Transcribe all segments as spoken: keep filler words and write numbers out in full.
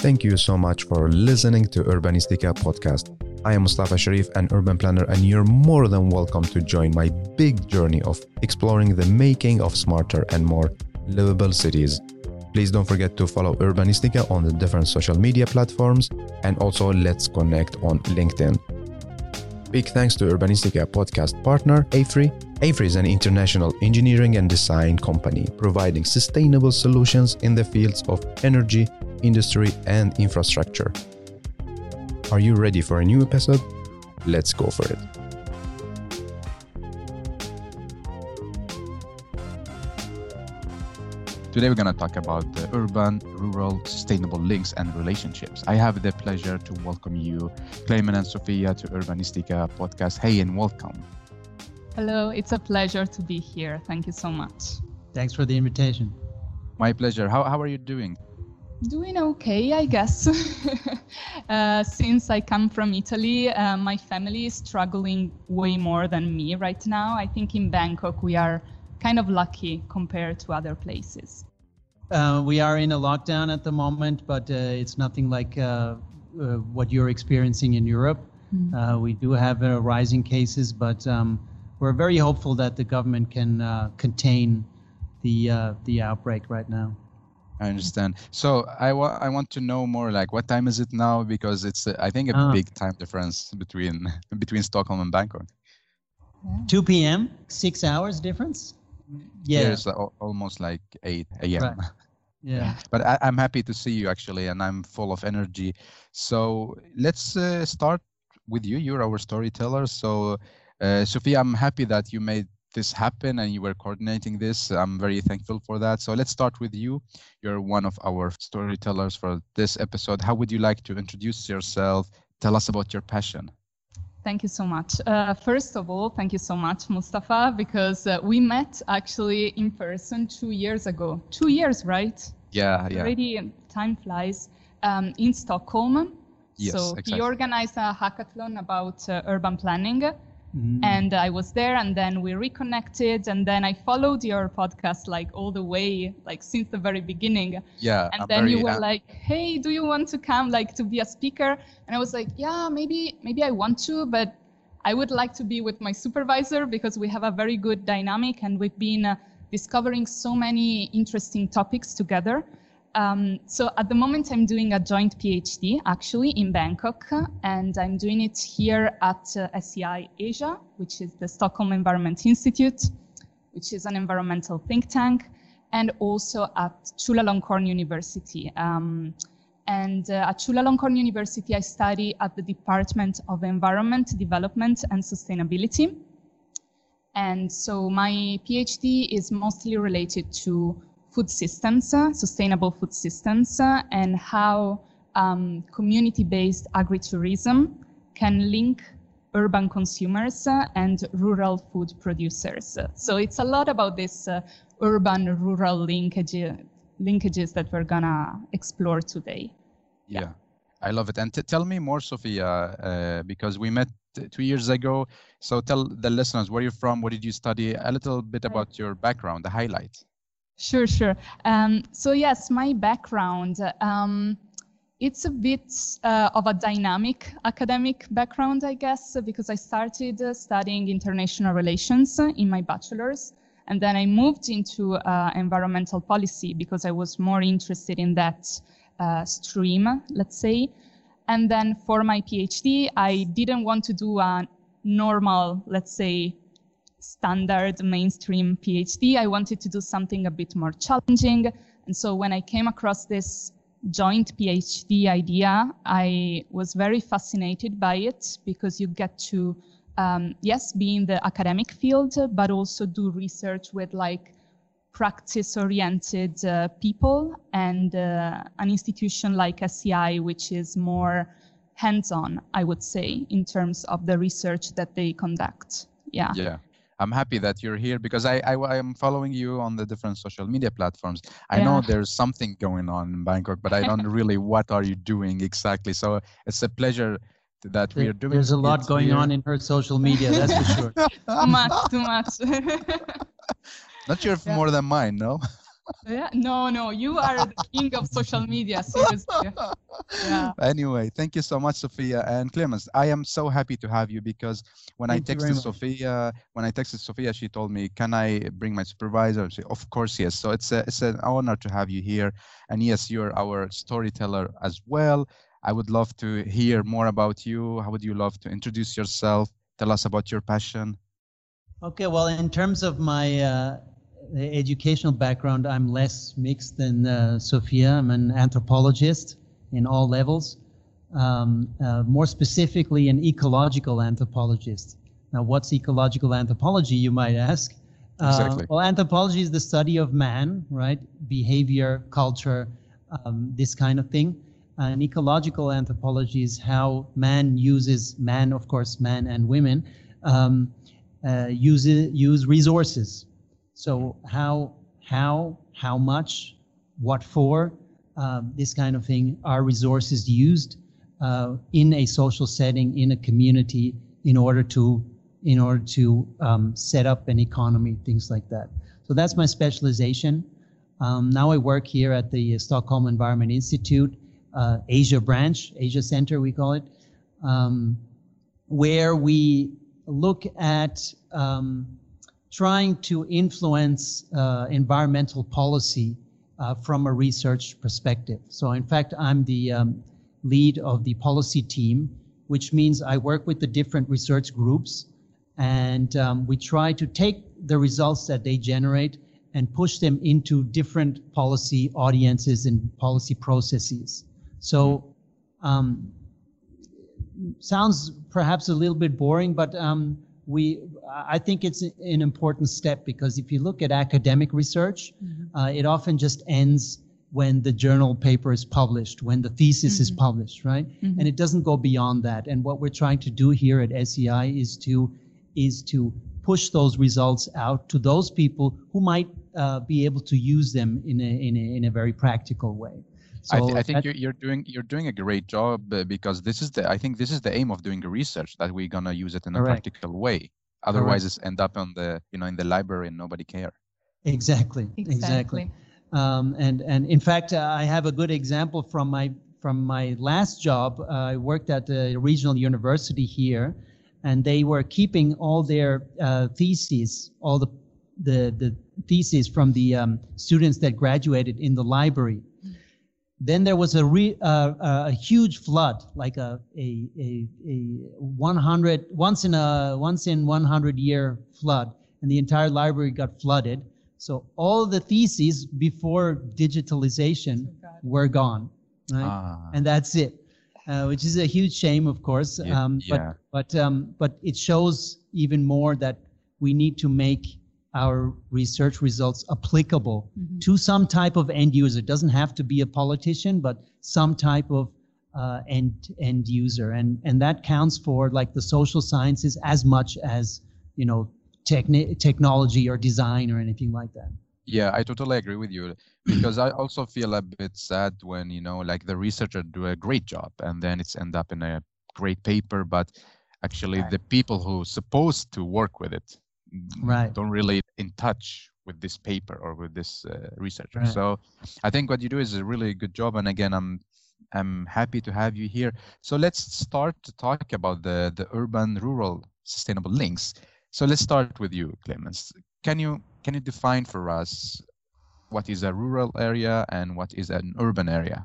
Thank you so much for listening to Urbanistica podcast. I am Mustafa Sharif, an urban planner, and you're more than welcome to join my big journey of exploring the making of smarter and more livable cities. Please don't forget to follow Urbanistica on the different social media platforms, and also let's connect on LinkedIn. Big thanks to Urbanistica podcast partner, AFRY. AFRY is an international engineering and design company providing sustainable solutions in the fields of energy, industry, and infrastructure. Are you ready for a new episode? Let's go for it. Today we're going to talk about the urban, rural, sustainable links and relationships. I have the pleasure to welcome you, Clayman and Sophia, to Urbanistica podcast. Hey, and welcome. Hello, it's a pleasure to be here. Thank you so much. Thanks for the invitation. My pleasure. How how are you doing? Doing okay, I guess. uh, since I come from Italy, uh, my family is struggling way more than me right now. I think in Bangkok we are kind of lucky compared to other places. Uh, we are in a lockdown at the moment, but uh, it's nothing like uh, uh, what you're experiencing in Europe. Mm. Uh, we do have uh, rising cases, but um, we're very hopeful that the government can uh, contain the uh, the outbreak right now. I understand. So I, wa- I want to know more, like, what time is it now? Because it's, uh, I think, a ah. big time difference between between Stockholm and Bangkok. Yeah. two p.m., six hours difference? Yeah. Here it's uh, almost like eight a.m. Right. Yeah. But I, I'm happy to see you, actually, and I'm full of energy. So let's uh, start with you. You're our storyteller. So, uh, Sophia, I'm happy that you made this happen and you were coordinating this. I'm very thankful for that. So let's start with you. You're one of our storytellers for this episode. How would you like to introduce yourself? Tell us about your passion. Thank you so much. Uh, first of all, thank you so much, Mustafa, because uh, we met actually in person two years ago. Two years, right? Yeah, yeah. Already time flies. Um, in Stockholm. Yes, so exactly. He organized a hackathon about uh, urban planning. Mm. And I was there, and then we reconnected, and then I followed your podcast like all the way, like since the very beginning. Yeah. And I'm then very, you were uh, like, "Hey, do you want to come like to be a speaker?" And I was like, "Yeah, maybe, maybe I want to, but I would like to be with my supervisor because we have a very good dynamic, and we've been uh, discovering so many interesting topics together." Um, so at the moment, I'm doing a joint PhD actually in Bangkok, and I'm doing it here at uh, S E I Asia, which is the Stockholm Environment Institute, which is an environmental think tank, and also at Chulalongkorn University. Um, and uh, at Chulalongkorn University, I study at the Department of Environment, Development and Sustainability. And so my PhD is mostly related to food systems, uh, sustainable food systems, uh, and how um, community-based agritourism can link urban consumers uh, and rural food producers. So it's a lot about this uh, urban-rural linkage, linkages that we're gonna explore today. Yeah, yeah. I love it. And t- tell me more, Sophia, uh, because we met two years ago. So tell the listeners where you're from, what did you study, a little bit about your background, the highlights. Sure, sure. Um, so yes, my background, um, it's a bit uh, of a dynamic academic background, I guess, because I started uh, studying international relations in my bachelor's, and then I moved into uh, environmental policy because I was more interested in that uh, stream, let's say. And then for my PhD, I didn't want to do a normal, let's say, standard mainstream PhD. I wanted to do something a bit more challenging. And so when I came across this joint PhD idea, I was very fascinated by it because you get to, um, yes, be in the academic field, but also do research with like practice-oriented uh, people and uh, an institution like S E I, which is more hands-on, I would say, in terms of the research that they conduct. Yeah. Yeah. I'm happy that you're here because I, I, I am following you on the different social media platforms. I yeah. know there's something going on in Bangkok, but I don't really what are you doing exactly. So it's a pleasure that there, we are doing. There's a lot going here. on in her social media, that's for sure. Too much, too much. Not sure if yeah. more than mine, no? Yeah, no, no, you are the king of social media, seriously. Yeah. Anyway, thank you so much, Sophia and Clemens. I am so happy to have you because when Thank I you very texted much. Sophia, when I texted Sophia, she told me, "Can I bring my supervisor?" She, of course, yes. So it's a, it's an honor to have you here. And yes, you're our storyteller as well. I would love to hear more about you. How would you love to introduce yourself? Tell us about your passion. Okay, well, in terms of my uh, educational background, I'm less mixed than uh, Sophia. I'm an anthropologist in all levels, um, uh, more specifically an ecological anthropologist. Now, what's ecological anthropology, you might ask? Exactly. Uh, well, anthropology is the study of man, right? Behavior, culture, um, this kind of thing. And ecological anthropology is how man uses, man, of course, man and women, um, uh, use, use resources. So how, how, how much, what for, uh, this kind of thing, are resources used uh, in a social setting, in a community, in order to, in order to um, set up an economy, things like that. So that's my specialization. Um, now I work here at the Stockholm Environment Institute, uh, Asia branch, Asia Center we call it, um, where we look at um, trying to influence uh, environmental policy uh, from a research perspective. So in fact, I'm the um, lead of the policy team, which means I work with the different research groups, and um, we try to take the results that they generate and push them into different policy audiences and policy processes. So um, sounds perhaps a little bit boring, but um, we, I think it's an important step, because if you look at academic research, mm-hmm. uh, it often just ends when the journal paper is published, when the thesis mm-hmm. is published, right? Mm-hmm. And it doesn't go beyond that. And what we're trying to do here at S E I is to, is to push those results out to those people who might uh, be able to use them in a, in a, in a very practical way. So I, th I think you're, you're doing you're doing a great job, uh, because this is the I think this is the aim of doing the research, that we're gonna use it in a Correct. practical way. Otherwise, Correct. it's end up on the you know in the library and nobody care. Exactly, exactly. exactly. Um, and and in fact, uh, I have a good example from my from my last job. Uh, I worked at the regional university here, and they were keeping all their uh, theses, all the the the theses from the um, students that graduated in the library. Then there was a, re, uh, a huge flood, like a a a, a one hundred once in a once in one hundred year flood, and the entire library got flooded. So all the theses before digitalization oh, were gone, right? Ah. And that's it, uh, which is a huge shame, of course. Yeah, um, yeah. But but um, but it shows even more that we need to make our research results applicable mm-hmm. to some type of end user. It doesn't have to be a politician, but some type of uh, end end user, and and that counts for like the social sciences as much as you know techni technology or design or anything like that. Yeah, I totally agree with you, because I also feel a bit sad when you know like the researcher do a great job and then it's end up in a great paper, but actually right. the people who supposed to work with it right. don't really in touch with this paper or with this uh, researcher. Right. So I think what you do is a really good job. And again, I'm I'm happy to have you here. So let's start to talk about the, the urban rural sustainable links. So let's start with you, Clemens. Can you can you define for us what is a rural area and what is an urban area?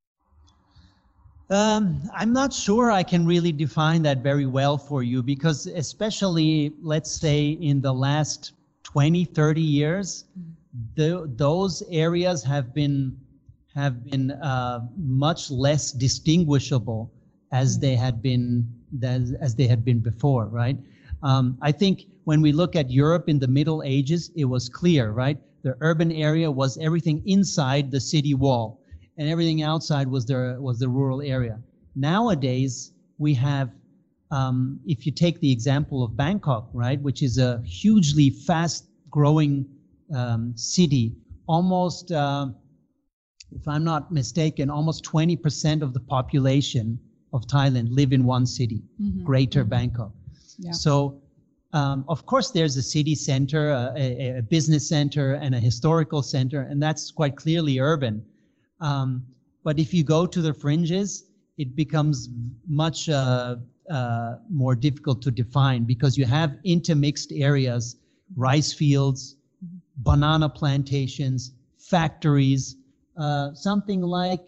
Um, I'm not sure I can really define that very well for you, because especially, let's say, in the last twenty, thirty years, the, those areas have been, have been uh, much less distinguishable as they had been, as, as they had been before, right? Um, I think when we look at Europe in the Middle Ages, it was clear, right? The urban area was everything inside the city wall, and everything outside was the, was the rural area. Nowadays, we have, um, if you take the example of Bangkok, right, which is a hugely fast-growing um, city, almost, uh, if I'm not mistaken, almost twenty percent of the population of Thailand live in one city, mm-hmm. Greater mm-hmm. Bangkok. Yeah. So Um, of course, there's a city center, a, a, a business center, and a historical center, and that's quite clearly urban. Um, but if you go to the fringes, it becomes much uh, uh, more difficult to define because you have intermixed areas, rice fields, banana plantations, factories, uh, something like,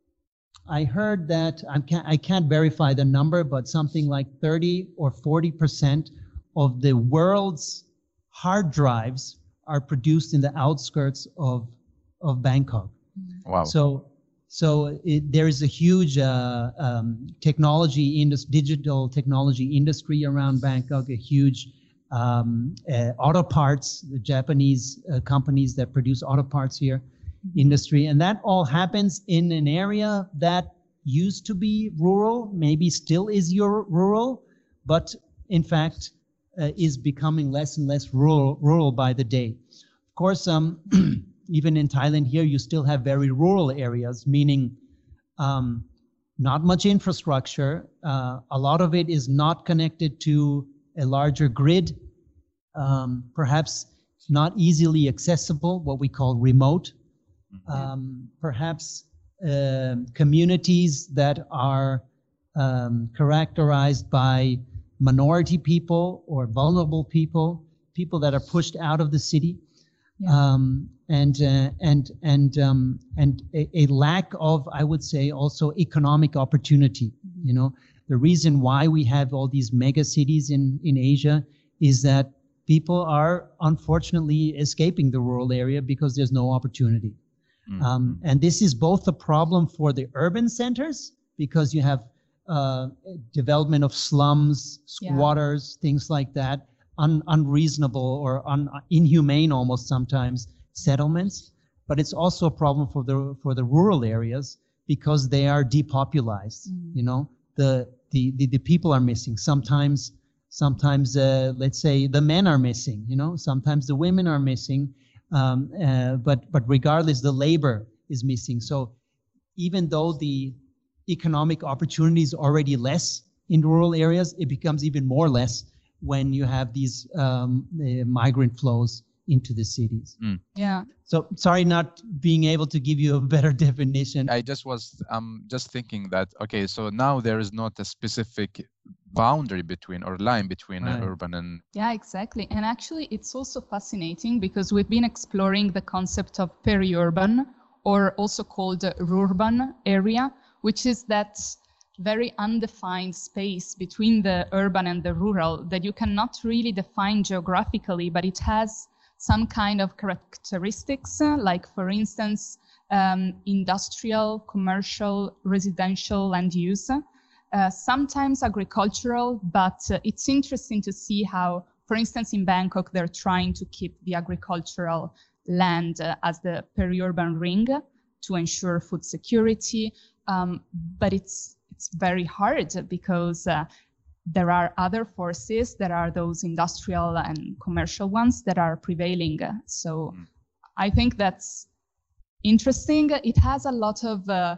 I heard that, I can't, I can't verify the number, but something like thirty or forty percent of the world's hard drives are produced in the outskirts of, of Bangkok. Wow. So, so it, there is a huge uh, um, technology industry, digital technology industry around Bangkok, a huge um, uh, auto parts, the Japanese uh, companies that produce auto parts here, industry. And that all happens in an area that used to be rural, maybe still is your rural, but in fact uh, is becoming less and less rural, rural by the day. Of course, um, even in Thailand here, you still have very rural areas, meaning um, not much infrastructure. Uh, a lot of it is not connected to a larger grid, um, perhaps not easily accessible, what we call remote. Um, perhaps uh, communities that are um, characterized by minority people or vulnerable people, people that are pushed out of the city, yeah. um, and uh, and and um, and a, a lack of, I would say, also economic opportunity. Mm-hmm. You know, the reason why we have all these mega cities in in Asia is that people are unfortunately escaping the rural area because there's no opportunity. Mm-hmm. Um, and this is both a problem for the urban centers because you have uh, development of slums, squatters, yeah. things like that, un- unreasonable or un- inhumane almost sometimes settlements. But it's also a problem for the for the rural areas because they are depopulized. Mm-hmm. You know, the, the the the people are missing. Sometimes sometimes uh, let's say the men are missing. You know, sometimes the women are missing. Um, uh, but but regardless, the labor is missing. So even though the economic opportunity is already less in rural areas, it becomes even more less when you have these um, uh, migrant flows into the cities. Mm. Yeah. So sorry, not being able to give you a better definition. I just was um just thinking that okay, so now there is not a specific boundary between or line between right. uh, urban and yeah, exactly. And actually it's also fascinating because we've been exploring the concept of peri-urban, or also called the rurban area, which is that very undefined space between the urban and the rural that you cannot really define geographically, but it has some kind of characteristics, uh, like for instance um, industrial, commercial, residential land use. Uh, sometimes agricultural, but uh, it's interesting to see how, for instance, in Bangkok, they're trying to keep the agricultural land uh, as the peri-urban ring to ensure food security. Um, but it's it's very hard because uh, there are other forces that are those industrial and commercial ones that are prevailing. So mm. I think that's interesting. It has a lot of uh,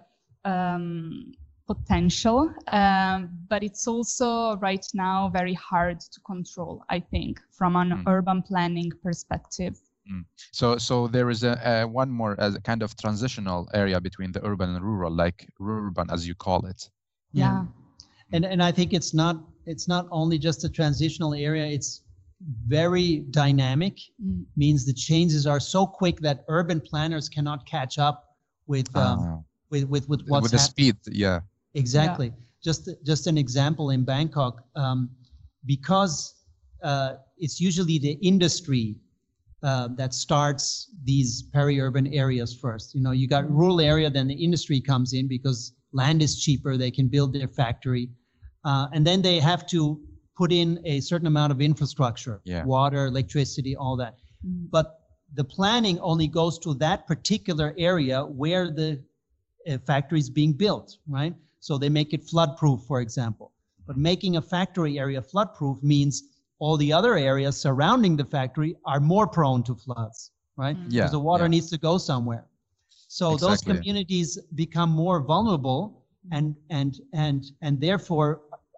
um, potential, um, but it's also right now very hard to control, I think, from an mm. urban planning perspective. Mm. So, so there is a, a one more as a kind of transitional area between the urban and rural, like rurban, as you call it. Yeah, yeah. and and I think it's not it's not only just a transitional area; it's very dynamic. Mm. Means the changes are so quick that urban planners cannot catch up with um, uh, with with with what's with the happening. speed. Yeah. Exactly. Yeah. Just just an example in Bangkok, um, because uh, it's usually the industry uh, that starts these peri-urban areas first. You know, you got rural area, then the industry comes in because land is cheaper. They can build their factory, uh, and then they have to put in a certain amount of infrastructure, yeah. water, electricity, all that. Mm-hmm. But the planning only goes to that particular area where the uh, factory is being built, right? So they make it flood-proof, for example. But making a factory area flood-proof means all the other areas surrounding the factory are more prone to floods, right? Mm-hmm. Yeah, because the water yeah. needs to go somewhere. So exactly. those communities become more vulnerable, and and and and therefore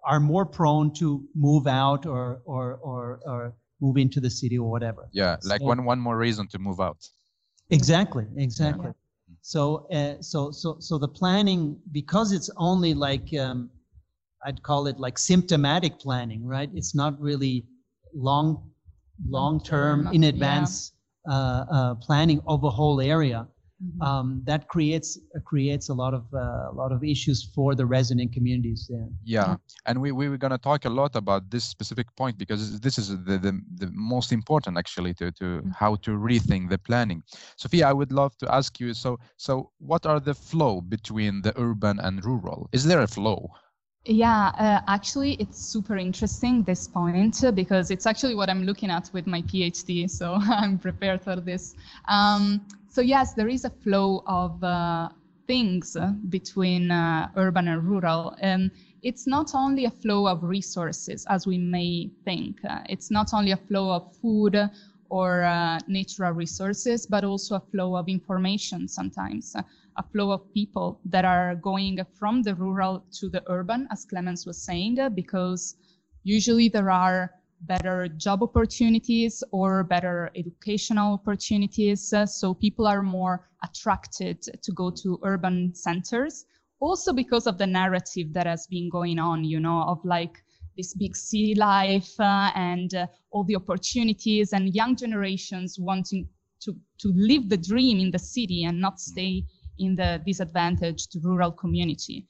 are more prone to move out or or or, or move into the city or whatever. Yeah, like so, one one more reason to move out. Exactly, exactly. Yeah. So uh, so so so the planning, because it's only like um, I'd call it like symptomatic planning, right? It's not really long long term in advance yeah. uh, uh, planning of a whole area. Mm-hmm. Um, that creates uh, creates a lot of uh, a lot of issues for the resident communities there. Yeah, yeah. And we we were gonna talk a lot about this specific point, because this is the the, the most important actually to to mm-hmm. how to rethink the planning. Sophia, I would love to ask you. So so what are the flow between the urban and rural? Is there a flow? Yeah, uh, actually, it's super interesting, this point, uh, because it's actually what I'm looking at with my PhD, so I'm prepared for this. Um, so yes, there is a flow of uh, things between uh, urban and rural. And it's not only a flow of resources, as we may think. Uh, it's not only a flow of food or uh, natural resources, but also a flow of information sometimes. Uh, a flow of people that are going from the rural to the urban, as Clemens was saying, because usually there are better job opportunities or better educational opportunities. So people are more attracted to go to urban centers, also because of the narrative that has been going on, you know, of like this big city life uh, and uh, all the opportunities, and young generations wanting to, to live the dream in the city and not stay in the disadvantaged rural community,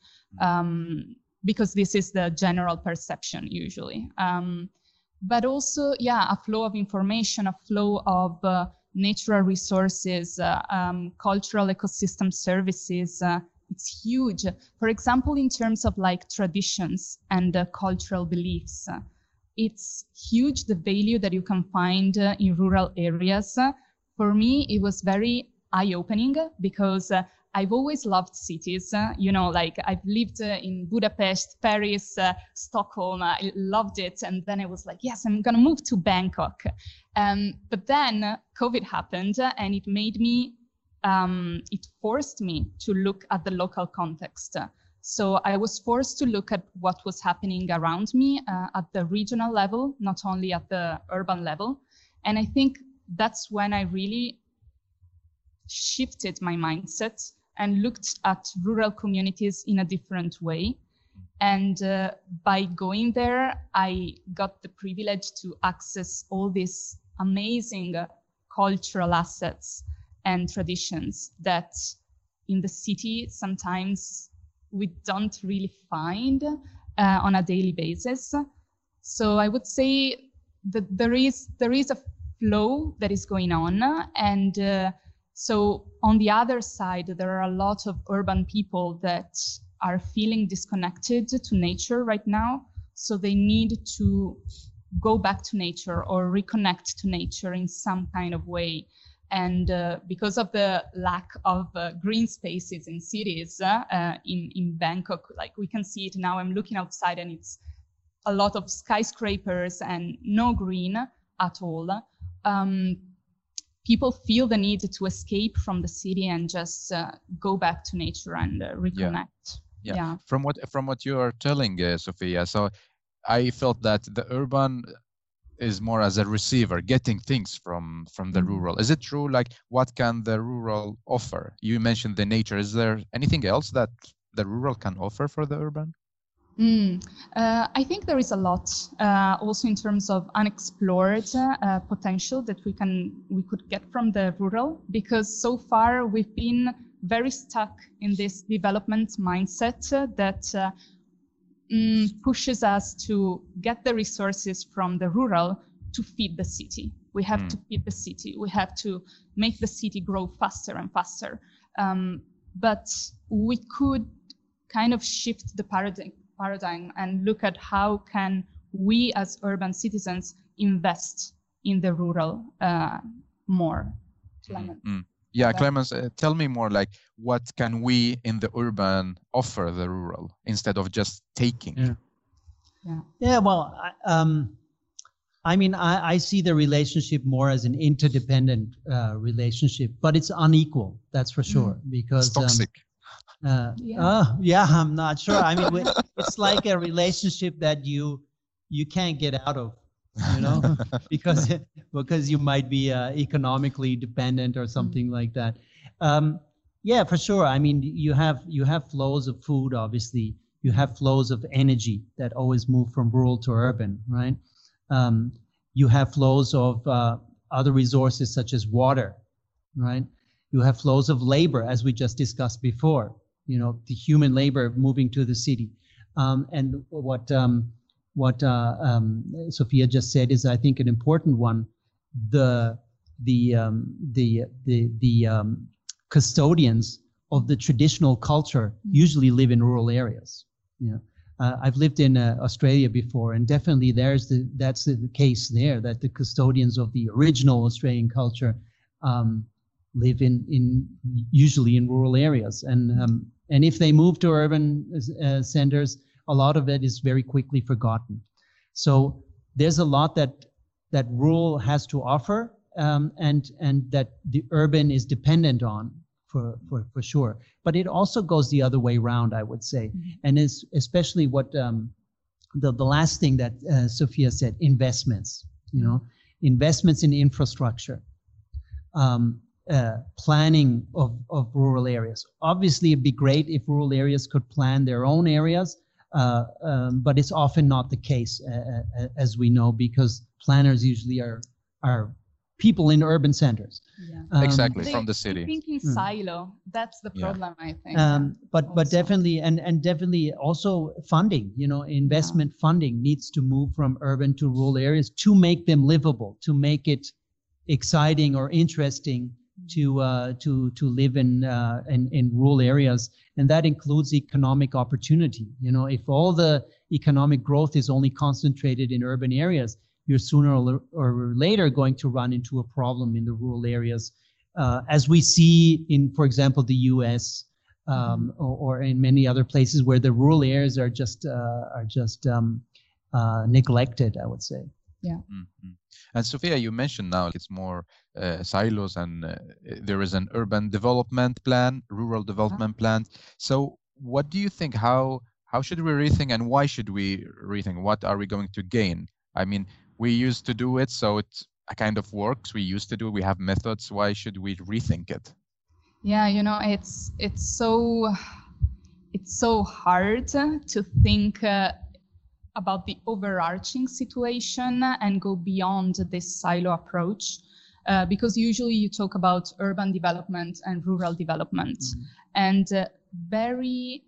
um, because this is the general perception usually. Um, but also, yeah, a flow of information, a flow of uh, natural resources, uh, um, cultural ecosystem services. Uh, it's huge. For example, in terms of like traditions and uh, cultural beliefs, uh, it's huge, the value that you can find uh, in rural areas. Uh, for me, it was very eye-opening because uh, I've always loved cities, uh, you know, like I've lived uh, in Budapest, Paris, uh, Stockholm, I loved it. And then I was like, yes, I'm going to move to Bangkok. Um, but then uh, COVID happened uh, and it made me, um, it forced me to look at the local context. So I was forced to look at what was happening around me uh, at the regional level, not only at the urban level. And I think that's when I really shifted my mindset and looked at rural communities in a different way. And uh, by going there, I got the privilege to access all these amazing uh, cultural assets and traditions that in the city sometimes we don't really find uh, on a daily basis. So I would say that there is, there is a flow that is going on, and uh, so on the other side, there are a lot of urban people that are feeling disconnected to nature right now. So they need to go back to nature or reconnect to nature in some kind of way. And uh, because of the lack of uh, green spaces in cities, uh, uh, in, in Bangkok, like we can see it now, I'm looking outside and it's a lot of skyscrapers and no green at all. Um, People feel the need to escape from the city and just uh, go back to nature and uh, reconnect. Yeah. Yeah. yeah. From what from what you are telling, uh, Sophia, so I felt that the urban is more as a receiver, getting things from from the mm-hmm. rural. Is it true? Like, what can the rural offer? You mentioned the nature. Is there anything else that the rural can offer for the urban? Mm. Uh, I think there is a lot, uh, also in terms of unexplored uh, potential that we can we could get from the rural, because so far we've been very stuck in this development mindset uh, that uh, mm, pushes us to get the resources from the rural to feed the city. We have mm. to feed the city. We have to make the city grow faster and faster. Um, but we could kind of shift the paradigm. paradigm and look at how can we as urban citizens invest in the rural uh, more. Clemens. Mm-hmm. Yeah, Clemens, uh, tell me more, like, what can we in the urban offer the rural instead of just taking? Yeah, yeah, yeah well, I, um, I mean, I, I see the relationship more as an interdependent uh, relationship, but it's unequal, that's for sure. Mm. Because it's toxic. Uh, Yeah. uh, yeah, I'm not sure. I mean, we- it's like a relationship that you you can't get out of, you know, because because you might be uh, economically dependent or something like that. Um, yeah, for sure. I mean, you have you have flows of food, obviously. You have flows of energy that always move from rural to urban, right? Um, you have flows of uh, other resources such as water, right? You have flows of labor, as we just discussed before, you know, the human labor moving to the city. Um, and what um, what uh, um, Sophia just said is, I think, an important one. The the um, the the the um, custodians of the traditional culture usually live in rural areas. You know, uh, I've lived in uh, Australia before, and definitely there's the that's the case there, that the custodians of the original Australian culture um, live in in usually in rural areas, and um, and if they move to urban uh, centers, a lot of it is very quickly forgotten. So there's a lot that that rural has to offer, um, and and that the urban is dependent on, for for for sure. But it also goes the other way around, I would say, mm-hmm. and is especially what um, the the last thing that uh, Sophia said: investments. You know, investments in infrastructure. Um, Uh, planning of, of rural areas. Obviously, it'd be great if rural areas could plan their own areas, uh, um, but it's often not the case, uh, uh, as we know, because planners usually are are people in urban centers. Yeah. Um, exactly, they, from the city. They think in Hmm. silo. That's the problem, yeah. I think. Um, but also. but definitely, and, and definitely also funding, you know, investment yeah. funding needs to move from urban to rural areas to make them livable, to make it exciting or interesting to uh, to to live in, uh, in in rural areas, and that includes economic opportunity. You know, if all the economic growth is only concentrated in urban areas, you're sooner or, or later going to run into a problem in the rural areas, uh, as we see in, for example, the U S um, mm-hmm. or, or in many other places where the rural areas are just uh, are just um, uh, neglected, I would say. Yeah. Mm-hmm. And Sophia, you mentioned now it's more uh, silos, and uh, there is an urban development plan, rural development uh-huh. plan. So what do you think? How how should we rethink, and why should we rethink? What are we going to gain? I mean, we used to do it, so it kind of works. We used to do it. We have methods. Why should we rethink it? Yeah, you know, it's it's so it's so hard to think Uh, about the overarching situation and go beyond this silo approach, uh, because usually you talk about urban development and rural development, mm-hmm. and uh, very,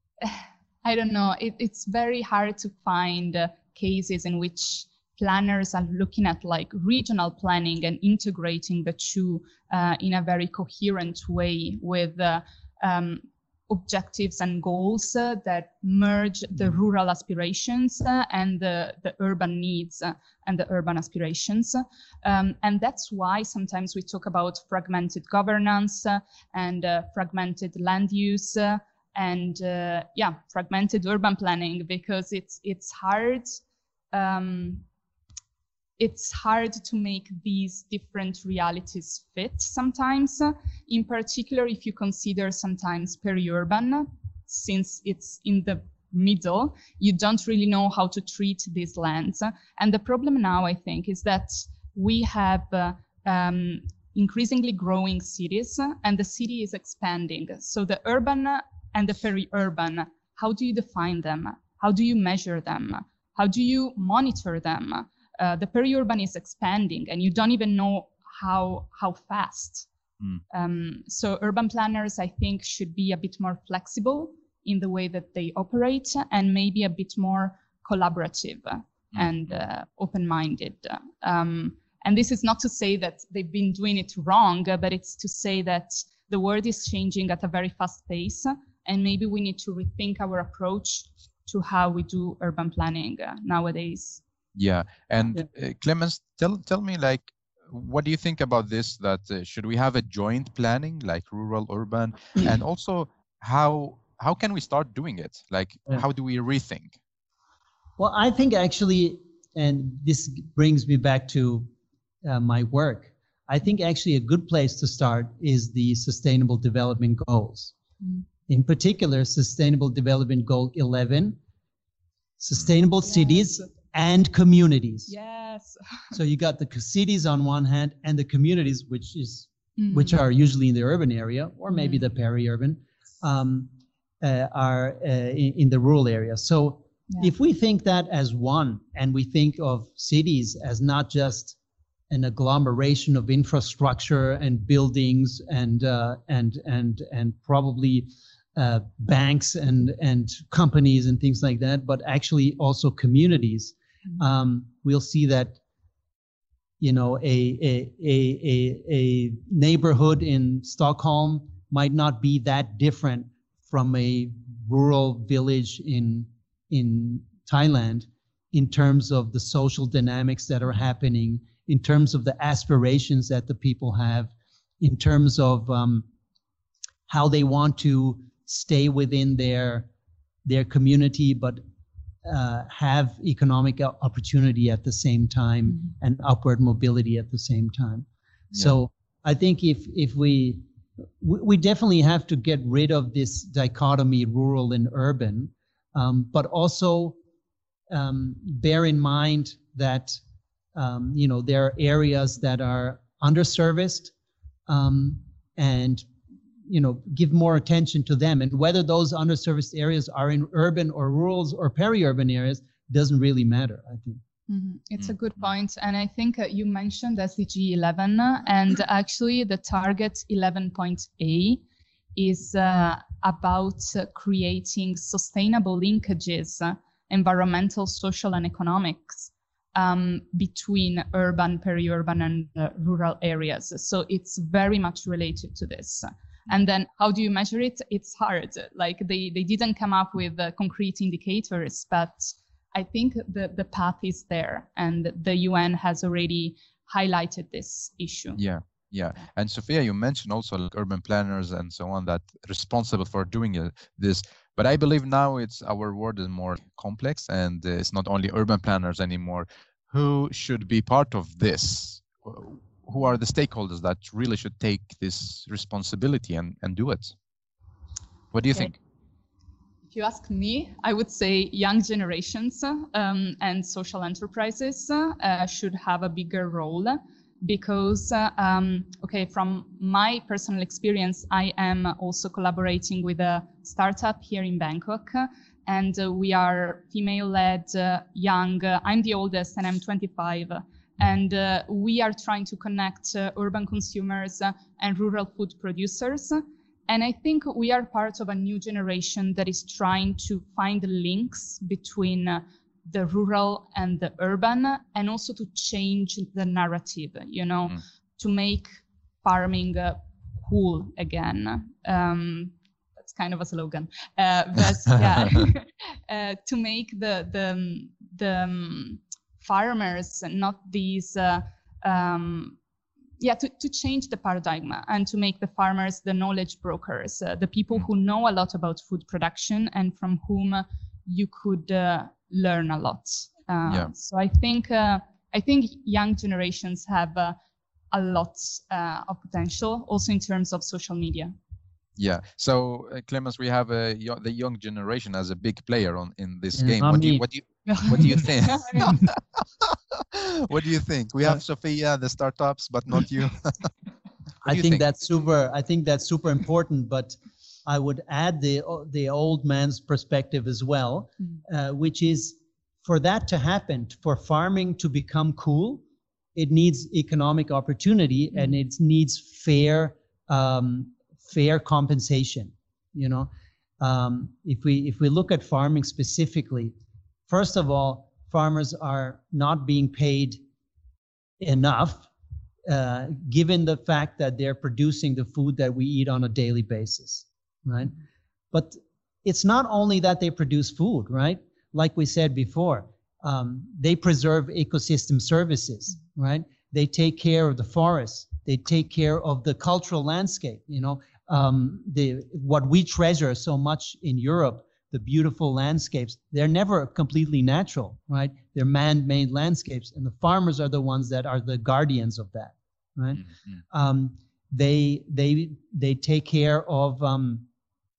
I don't know, it, it's very hard to find uh, cases in which planners are looking at like regional planning and integrating the two uh, in a very coherent way with uh, um, objectives and goals uh, that merge the rural aspirations uh, and the, the urban needs uh, and the urban aspirations. Um, and that's why sometimes we talk about fragmented governance uh, and uh, fragmented land use uh, and uh, yeah, fragmented urban planning, because it's it's hard um, it's hard to make these different realities fit sometimes, in particular if you consider sometimes peri-urban, since it's in the middle, you don't really know how to treat these lands. And the problem now, I think, is that we have uh, um, increasingly growing cities, and the city is expanding. So the urban and the peri-urban, how do you define them? How do you measure them? How do you monitor them? Uh, the peri-urban is expanding, and you don't even know how how fast. Mm. Um, so urban planners, I think, should be a bit more flexible in the way that they operate, and maybe a bit more collaborative mm. and uh, open-minded. Um, and this is not to say that they've been doing it wrong, but it's to say that the world is changing at a very fast pace, and maybe we need to rethink our approach to how we do urban planning uh, nowadays. Yeah, and uh, Clemens, tell tell me, like, what do you think about this? That uh, should we have a joint planning, like rural, urban, and also how how can we start doing it? Like, yeah. how do we rethink? Well, I think actually, and this brings me back to uh, my work. I think actually a good place to start is the Sustainable Development Goals. Mm. in particular, Sustainable Development Goal eleven, sustainable yes. cities and communities. Yes. So you got the cities on one hand and the communities, which is mm-hmm. which are usually in the urban area or maybe mm-hmm. the peri-urban, um, uh, are uh, in, in the rural area. So yeah. if we think that as one, and we think of cities as not just an agglomeration of infrastructure and buildings and uh, and and and probably uh, banks and and companies and things like that, but actually also communities. Um, we'll see that, you know, a, a, a, a neighborhood in Stockholm might not be that different from a rural village in, in Thailand in terms of the social dynamics that are happening, in terms of the aspirations that the people have, in terms of um, how they want to stay within their, their community, but Uh, have economic opportunity at the same time mm-hmm. and upward mobility at the same time. Yeah. So I think if if we we definitely have to get rid of this dichotomy, rural and urban, um, but also um, bear in mind that um, you know there are areas that are underserviced, um, and you know, give more attention to them. And whether those underserviced areas are in urban or rural or peri-urban areas doesn't really matter, I think. Mm-hmm. It's mm-hmm. a good point. And I think uh, you mentioned S D G eleven, and actually the target eleven point A is uh, about uh, creating sustainable linkages, uh, environmental, social, and economics um, between urban, peri-urban, and uh, rural areas. So it's very much related to this. And then how do you measure it? It's hard. Like they, they didn't come up with uh, concrete indicators, but I think the, the path is there, and the U N has already highlighted this issue. Yeah, yeah. And Sofia, you mentioned also like urban planners and so on that responsible for doing uh, this. But I believe now it's our world is more complex, and uh, it's not only urban planners anymore. Who should be part of this? Who are the stakeholders that really should take this responsibility and, and do it? What do you okay. think? If you ask me, I would say young generations um, and social enterprises uh, should have a bigger role because, uh, um, okay, from my personal experience, I am also collaborating with a startup here in Bangkok, and uh, we are female-led, uh, young. Uh, I'm the oldest, and I'm twenty-five. And uh, we are trying to connect uh, urban consumers uh, and rural food producers. And I think we are part of a new generation that is trying to find links between uh, the rural and the urban, and also to change the narrative, you know, mm. to make farming uh, cool again. Um, that's kind of a slogan, uh, but yeah, uh, to make the, the, the, um, farmers and not these uh, um, yeah to, to change the paradigm and to make the farmers the knowledge brokers, uh, the people who know a lot about food production and from whom you could uh, learn a lot. Uh, yeah. So I think uh, I think young generations have uh, a lot uh, of potential also in terms of social media. Yeah. So uh, Clemens, we have a, the young generation as a big player on in this yeah, game. What do you, what do you what do you think? What do you think? We have Sofia, the startups, but not you. I you think, think that's super. I think that's super important. But I would add the the old man's perspective as well, uh, which is for that to happen, for farming to become cool, it needs economic opportunity mm-hmm. and it needs fair um, fair compensation. You know, um, if we if we look at farming specifically. First of all, farmers are not being paid enough, uh, given the fact that they're producing the food that we eat on a daily basis, right? But it's not only that they produce food, right? Like we said before, um, they preserve ecosystem services, right? They take care of the forests. They take care of the cultural landscape. You know, um, the what we treasure so much in Europe. The beautiful landscapes, they're never completely natural, right? They're man-made landscapes, and the farmers are the ones that are the guardians of that, right? Mm-hmm. Um, they they they take care of um,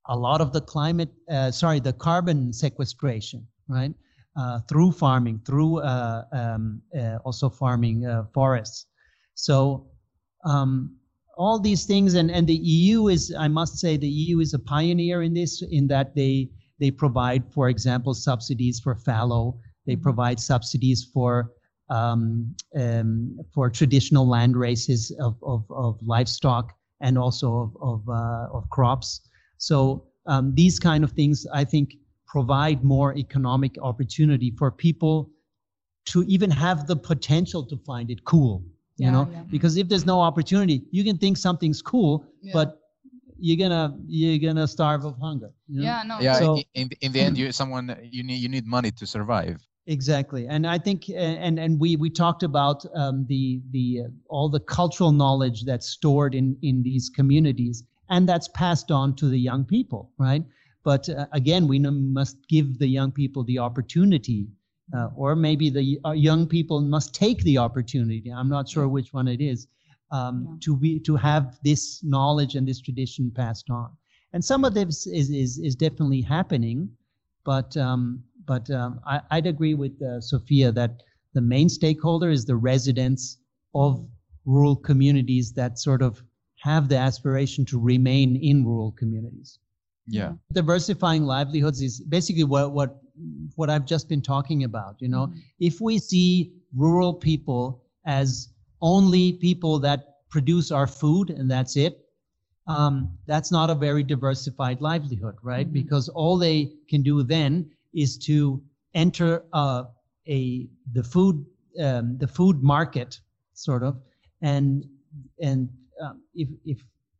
a lot of the climate, uh, sorry, the carbon sequestration, right? Uh, through farming, through uh, um, uh, also farming uh, forests. So um, all these things, and, and the E U is, I must say, the E U is a pioneer in this, in that they they provide, for example, subsidies for fallow. They provide subsidies for um, um, for traditional land races of, of, of livestock and also of of, uh, of crops. So um, these kind of things, I think, provide more economic opportunity for people to even have the potential to find it cool. You Yeah, know, yeah. because if there's no opportunity, you can think something's cool, Yeah. but you're gonna you're gonna starve of hunger. You know? Yeah, no. Yeah, So- i- in in the end, you someone you need you need money to survive. Exactly, and I think, and and we we talked about um, the the uh, all the cultural knowledge that's stored in in these communities, and that's passed on to the young people, right? But uh, again, we n- must give the young people the opportunity, uh, or maybe the uh, young people must take the opportunity. I'm not sure which one it is, um, Yeah. to be to have this knowledge and this tradition passed on. And some of this is is is definitely happening, but um, but um, I, I'd agree with uh, Sophia that the main stakeholder is the residents of rural communities that sort of have the aspiration to remain in rural communities. Yeah. Diversifying livelihoods is basically what what what I've just been talking about. You know, Mhm. if we see rural people as only people that produce our food and that's it, um, that's not a very diversified livelihood, right? Mhm. Because all they can do then is to enter uh, a the food um, the food market, sort of, and and um, if if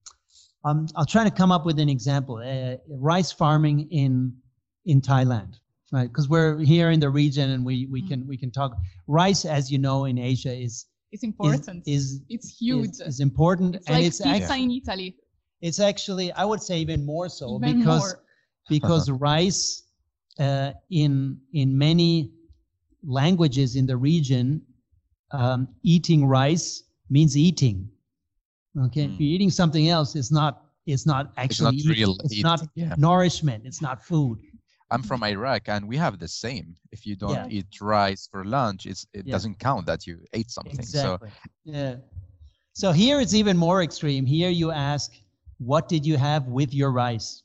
um, I'll try to come up with an example. Uh, rice farming in in Thailand, right? Because we're here in the region and we we Mm. can we can talk. Rice, as you know, in Asia is It's is important. is, it's huge. is, is important, it's and like it's pizza actually in Italy. it's actually, I would say, even more so, Even because more. because rice uh, in in many languages in the region, um, eating rice means eating. Okay, Mm. if you're eating something else, it's not it's not It's actually not eating. real It's eating, not yeah. nourishment. It's not food. I'm from Iraq, and we have the same. If you don't Yeah. eat rice for lunch, it's it Yeah. doesn't count that you ate something. Exactly. Yeah. So here it's even more extreme. Here you ask, what did you have with your rice? So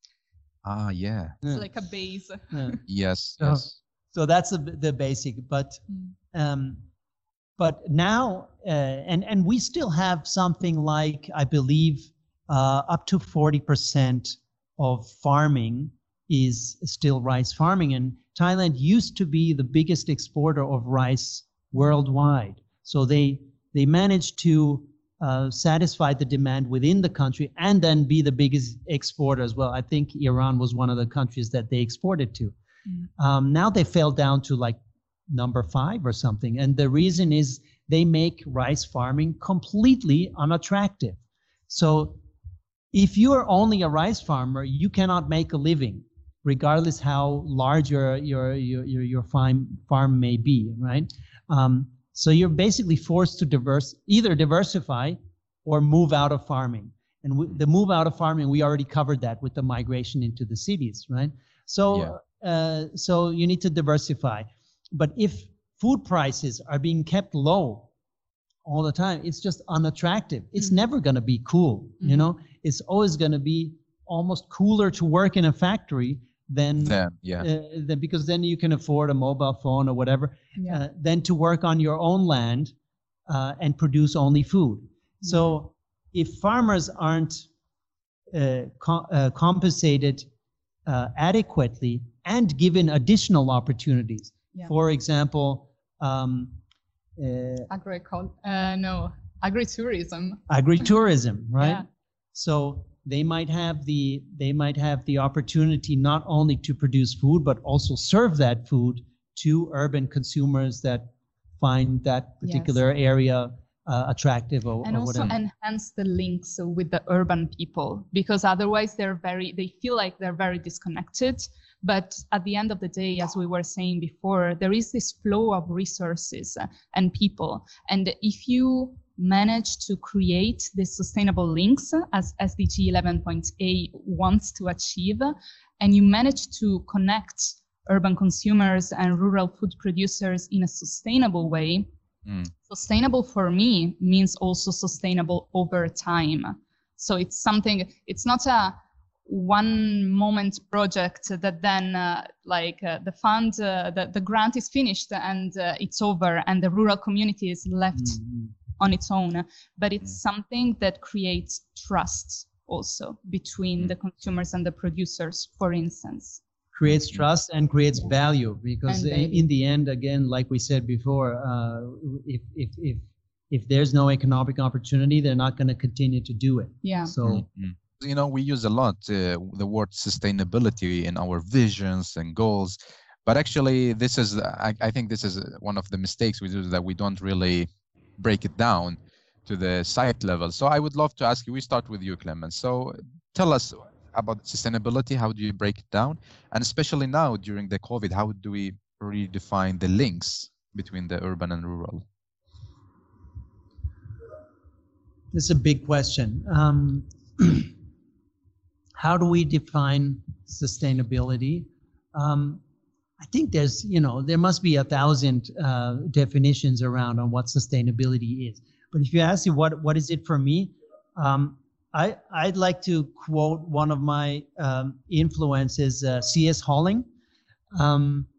ah, yeah, It's Yeah. like a base. Yeah. yes, So- yes. So that's the the basic, but Mm. um, but now uh, and and we still have something like, I believe, uh, up to forty percent of farming is still rice farming, and Thailand used to be the biggest exporter of rice worldwide. So they they managed to uh, satisfy the demand within the country and then be the biggest exporter as well. I think Iran was one of the countries that they exported to. Mm. Um, now they fell down to like number five or something. And the reason is they make rice farming completely unattractive. So if you are only a rice farmer, you cannot make a living, regardless how large your your your your, your farm farm may be, right? Um, so you're basically forced to diverse either diversify or move out of farming. And we, the move out of farming, we already covered that with the migration into the cities, right? So Yeah. uh, so you need to diversify. But if food prices are being kept low all the time, it's just unattractive. It's Mhm. never going to be cool, you Mhm. know? It's always going to be almost cooler to work in a factory than, Then yeah, uh, than because then you can afford a mobile phone or whatever, Yeah. uh, than to work on your own land uh, and produce only food. So if farmers aren't uh, co- uh, compensated uh, adequately and given additional opportunities, Yeah. for example, um, uh, Agricul- uh, no, agritourism. agritourism, right? Yeah. So they might have the they might have the opportunity not only to produce food but also serve that food to urban consumers that find that particular area uh, attractive or, And or also whatever. enhance the links so with the urban people, because otherwise they're very they feel like they're very disconnected. But at the end of the day, as we were saying before, there is this flow of resources uh, and people, and if you manage to create these sustainable links as S D G eleven point A wants to achieve, and you manage to connect urban consumers and rural food producers in a sustainable way. Mm. Sustainable for me means also sustainable over time. So it's something, it's not a one moment project that then uh, like uh, the fund, uh, the, the grant is finished and uh, it's over and the rural community is left mm-hmm. on its own. But it's mm. something that creates trust also between mm. the consumers and the producers, for instance. Creates trust and creates value, because in, in the end, again, like we said before, uh, if, if, if, if there's no economic opportunity, they're not going to continue to do it. Yeah. So, mm-hmm. you know, we use a lot uh, the word sustainability in our visions and goals, but actually this is, I, I think this is one of the mistakes we do, that we don't really break it down to the site level. So I would love to ask you, we start with you, Clemens. So tell us about sustainability. How do you break it down? And especially now during the COVID, how do we redefine the links between the urban and rural? This is a big question. Um, how do we define sustainability? Um, I think there's, you know, there must be a thousand uh, definitions around on what sustainability is. But if you ask me what, what is it for me, um, I, I'd like to quote one of my um, influences, uh, C S Holling, um,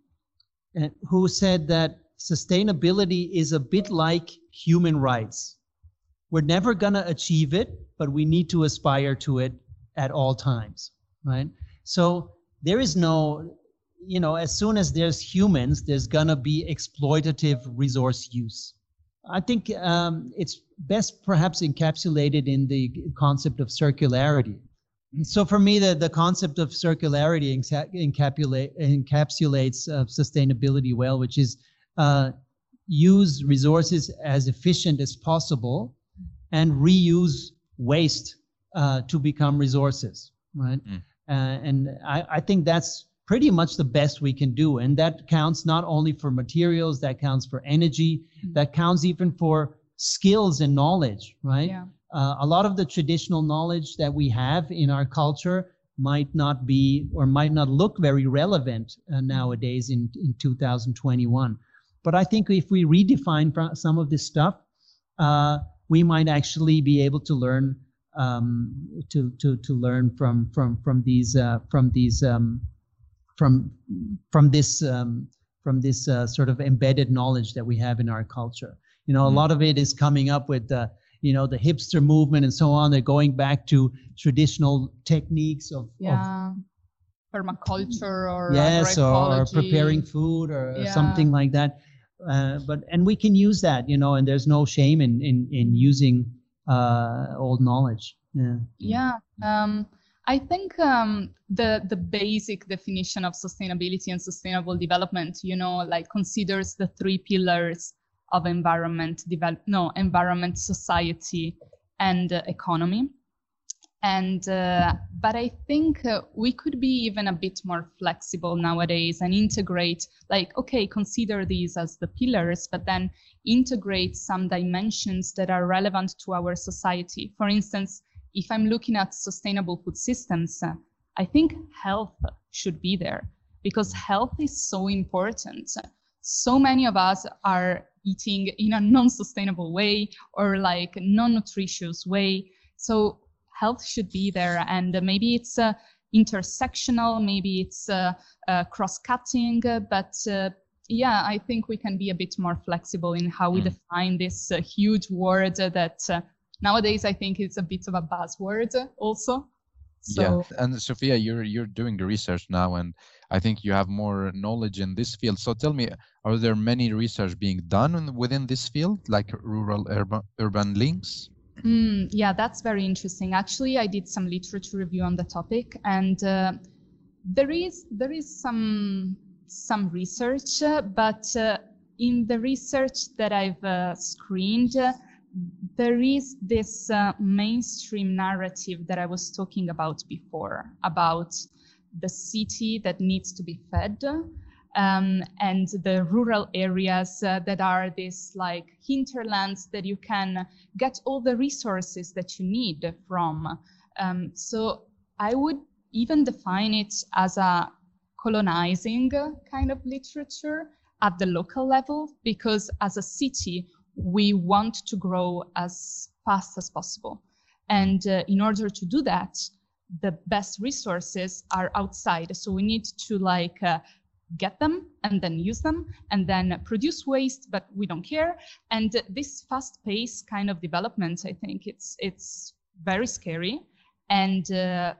who said that sustainability is a bit like human rights. We're never going to achieve it, but we need to aspire to it at all times, right? So there is no, you know, as soon as there's humans, there's going to be exploitative resource use. I think um, it's best perhaps encapsulated in the concept of circularity. So for me, the, the concept of circularity encapsulate, encapsulates uh, sustainability well, which is uh, use resources as efficient as possible and reuse waste uh, to become resources, right? Mm. Uh, and I, I think that's pretty much the best we can do. And that counts not only for materials, that counts for energy, mm. that counts even for skills and knowledge, right? Yeah. Uh, a lot of the traditional knowledge that we have in our culture might not be or might not look very relevant uh, nowadays in, in two thousand twenty-one. But I think if we redefine some of this stuff, uh, we might actually be able to learn um, to to to learn from from from these uh, from these um, from from this um, from this uh, sort of embedded knowledge that we have in our culture. You know, mm-hmm. a lot of it is coming up with the you know the hipster movement and so on. They're going back to traditional techniques of yeah. Of, permaculture or yes, or, or preparing food or yeah. something like that. Uh, but and we can use that, you know, and there's no shame in in in using uh, old knowledge. Yeah. Yeah. Um, I think um, the the basic definition of sustainability and sustainable development, you know, like considers the three pillars of environment, develop no environment, society, and uh, economy. And uh, but I think uh, we could be even a bit more flexible nowadays and integrate, like, okay, consider these as the pillars, but then integrate some dimensions that are relevant to our society. For instance, if I'm looking at sustainable food systems, uh, I think health should be there because health is so important. So many of us are eating in a non-sustainable way or like non-nutritious way. So health should be there, and uh, maybe it's uh, intersectional, maybe it's uh, uh, cross-cutting, uh, but uh, yeah, I think we can be a bit more flexible in how we mm. define this uh, huge word uh, that uh, nowadays I think it's a bit of a buzzword also. So, yeah, and Sophia, you're you're doing the research now, and I think you have more knowledge in this field. So tell me, are there many research being done within this field, like rural urban urban links? Mm, yeah, that's very interesting. Actually, I did some literature review on the topic, and uh, there is there is some some research, uh, but uh, in the research that I've uh, screened, uh, there is this uh, mainstream narrative that I was talking about before, about the city that needs to be fed, um, and the rural areas uh, that are these like hinterlands that you can get all the resources that you need from. Um, so I would even define it as a colonizing kind of literature at the local level, because as a city, we want to grow as fast as possible. And uh, in order to do that, the best resources are outside. So we need to like uh, get them and then use them and then produce waste, but we don't care. And uh, this fast-paced kind of development, I think it's it's very scary and uh,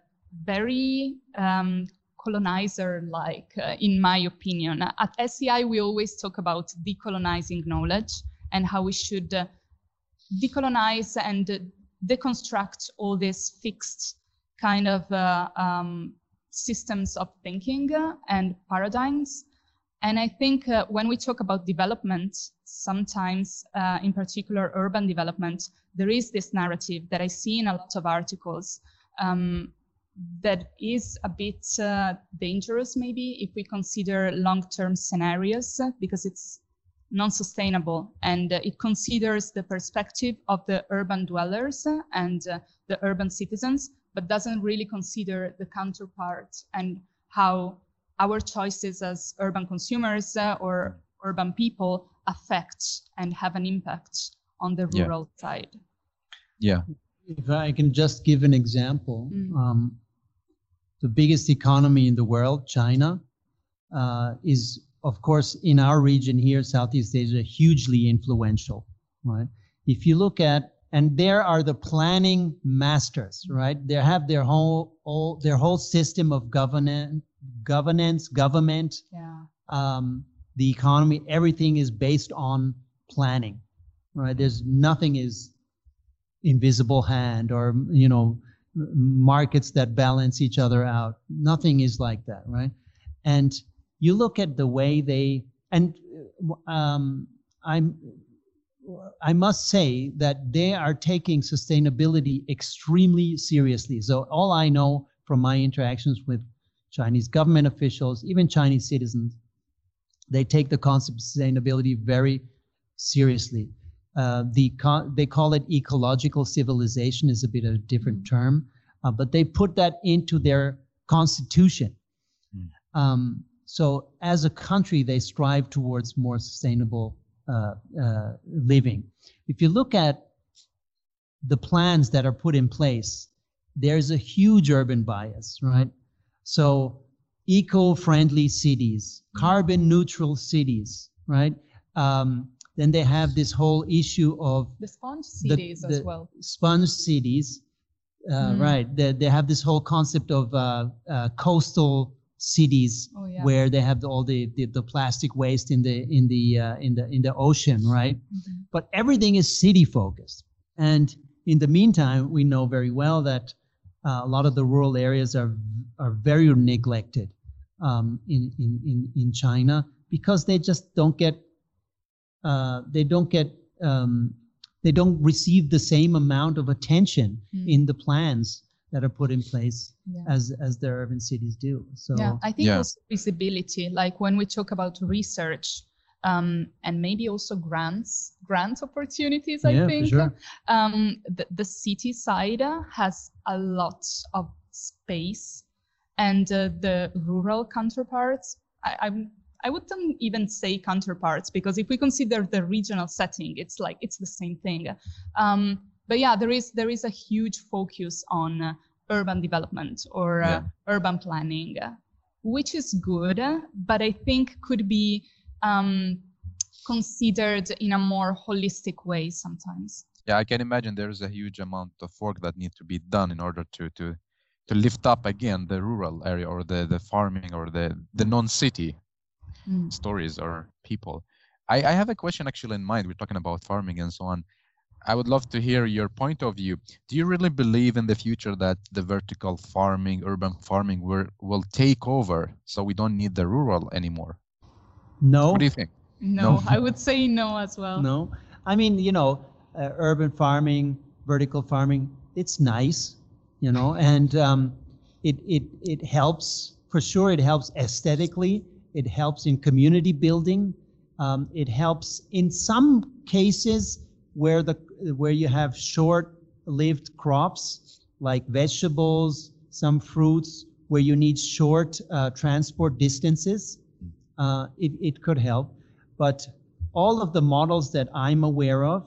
very um, colonizer-like, uh, in my opinion. At S E I, we always talk about decolonizing knowledge and how we should uh, decolonize and uh, deconstruct all these fixed kind of uh, um, systems of thinking uh, and paradigms. And I think uh, when we talk about development, sometimes, uh, in particular urban development, there is this narrative that I see in a lot of articles um, that is a bit uh, dangerous, maybe, if we consider long-term scenarios, uh, because it's non-sustainable, and uh, it considers the perspective of the urban dwellers uh, and uh, the urban citizens, but doesn't really consider the counterpart and how our choices as urban consumers uh, or urban people affect and have an impact on the rural yeah. side. Yeah. If I can just give an example, Mm. um, the biggest economy in the world, China, uh, is, of course, in our region here, Southeast Asia, hugely influential, right? If you look at, and there are the planning masters, right? They have their whole, all, their whole system of governance, governance, government, Yeah. um, the economy, everything is based on planning, right? There's nothing is invisible hand or, you know, markets that balance each other out. Nothing is like that, right? And you look at the way they, and um, I'm, I must say that they are taking sustainability extremely seriously. So all I know from my interactions with Chinese government officials, even Chinese citizens, they take the concept of sustainability very seriously. Uh, the con- they call it ecological civilization, is a bit of a different mm. term, uh, but they put that into their constitution. Mm. Um, so as a country, they strive towards more sustainable uh, uh, living. If you look at the plans that are put in place, there's a huge urban bias, right? So eco-friendly cities, mm. carbon neutral cities, right? Um, Then they have this whole issue of the sponge cities the, the as well. Sponge cities, uh, mm. right? They, they have this whole concept of uh, uh, coastal cities, oh, yeah. where they have the, all the, the the plastic waste in the in the uh, in the in the ocean, right? Mm-hmm. But everything is city focused, and in the meantime, we know very well that uh, a lot of the rural areas are are very neglected um, in in in in China because they just don't get. Uh, they don't get, um, they don't receive the same amount of attention mm. in the plans that are put in place yeah. as as the urban cities do. So yeah, I think yeah. also visibility, like when we talk about research um, and maybe also grants, grant opportunities, I yeah, think. For sure. um, the, the city side has a lot of space, and uh, the rural counterparts, I, I'm I wouldn't even say counterparts, because if we consider the regional setting, it's like it's the same thing. Um, but yeah, there is there is a huge focus on uh, urban development or uh, yeah. urban planning, uh, which is good, uh, but I think could be um, considered in a more holistic way sometimes. Yeah, I can imagine there is a huge amount of work that needs to be done in order to to to lift up again the rural area or the the farming or the the non-city. Mm. stories or people. I, I have a question actually in mind. We're talking about farming and so on. I would love to hear your point of view. Do you really believe in the future that the vertical farming, urban farming will, will take over so we don't need the rural anymore? No. What do you think? No, no? I would say no as well. No. I mean, you know, uh, urban farming, vertical farming, it's nice, you know, and um, it, it, it helps, for sure it helps aesthetically. It helps in community building. Um, it helps in some cases where the where you have short-lived crops like vegetables, some fruits, where you need short uh, transport distances. Uh, it, it could help. But all of the models that I'm aware of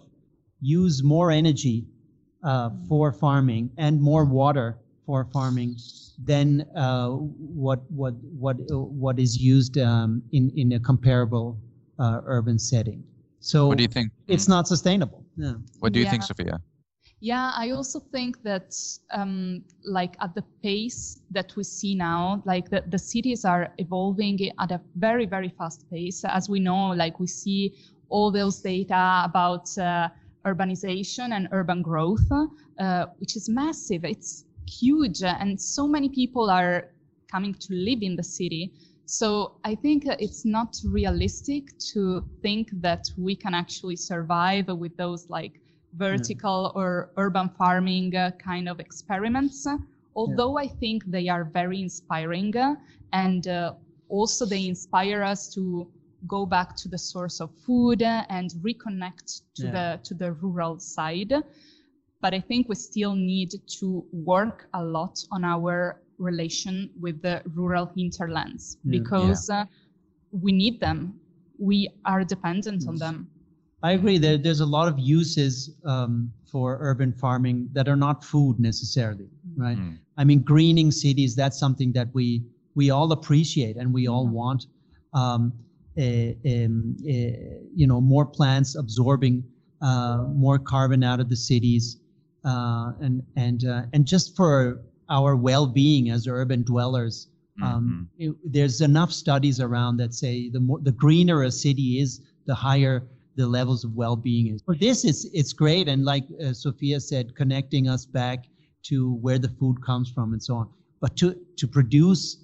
use more energy uh, for farming and more water for farming than uh, what what what what is used um, in in a comparable uh, urban setting. So What do you think? it's not sustainable. Yeah. What do you Yeah. think, Sophia? Yeah, I also think that um, like at the pace that we see now, like the, the cities are evolving at a very, very fast pace. As we know, like we see all those data about uh, urbanization and urban growth, uh, which is massive. It's huge. And so many people are coming to live in the city. So I think it's not realistic to think that we can actually survive with those like vertical or urban farming uh, kind of experiments, although yeah. I think they are very inspiring uh, and uh, also they inspire us to go back to the source of food uh, and reconnect to yeah. the to the rural side. But I think we still need to work a lot on our relation with the rural hinterlands yeah. because yeah. Uh, we need them. We are dependent yes. on them. I agree. There, there's a lot of uses um, for urban farming that are not food necessarily, right? Mm. I mean, greening cities, that's something that we we all appreciate and we all want. Um, uh, um, uh, you know, more plants absorbing uh, more carbon out of the cities, uh, and and uh, and just for our well-being as urban dwellers. Um, mm-hmm. it, there's enough studies around that say the more the greener a city is, the higher the levels of well-being is. For this, it's it's great, and like uh, Sophia said, connecting us back to where the food comes from and so on. But to to produce